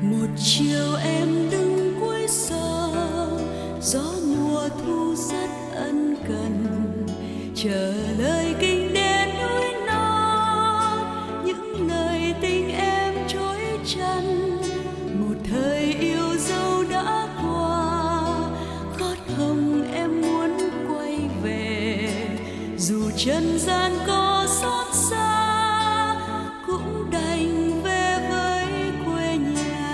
Một chiều em đứng cuối sông, gió mùa thu rất ân cần, chờ lời kinh đến núi non, những lời tình em trối chăn. Một thời yêu dấu đã qua, gót hồng em muốn quay về, dù chân gian có xót xa cũng đành về với quê nhà.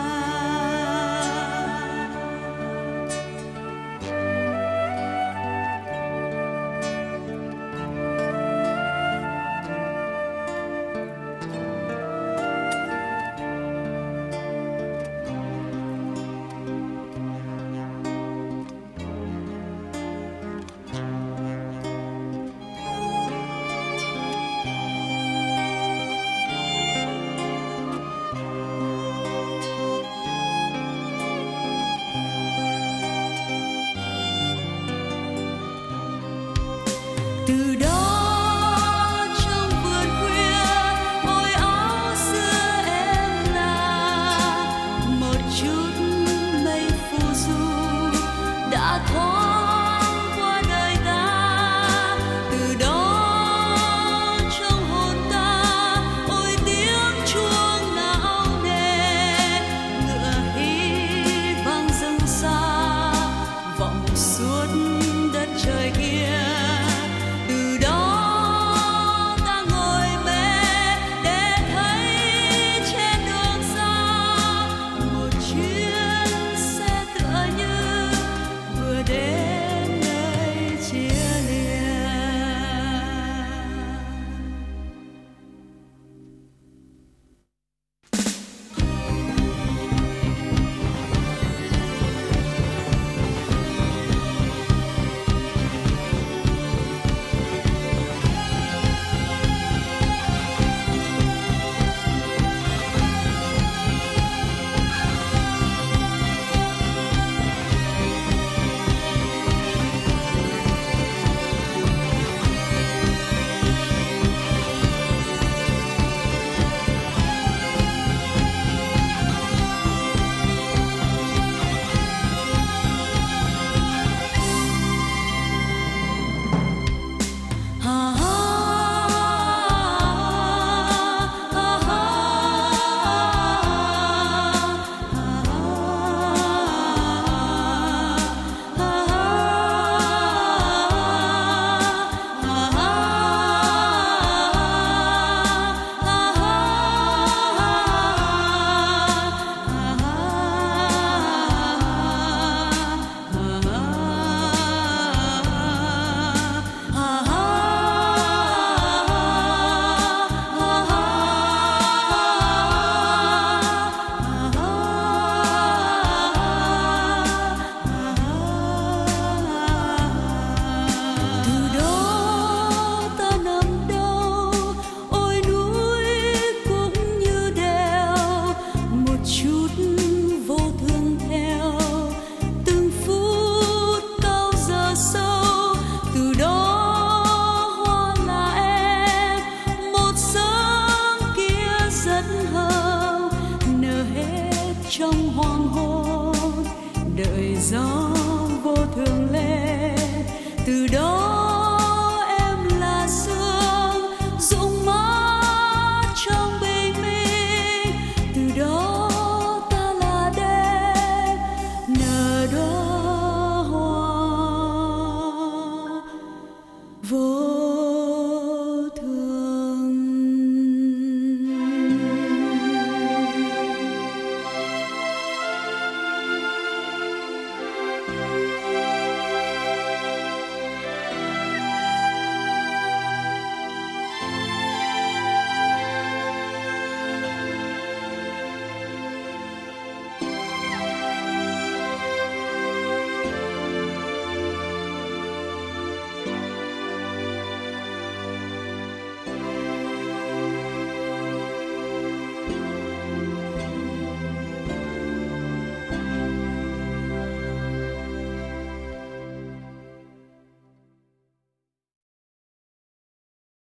Từ đó trong vườn khuya, ôi áo xưa em là một chút mây phù du đã thoáng qua đời ta. Từ đó trong hồn ta, ôi tiếng chuông nao nề, ngựa hí vang rừng xa vọng suốt đất trời kia. Trong hoàng hôn đợi gió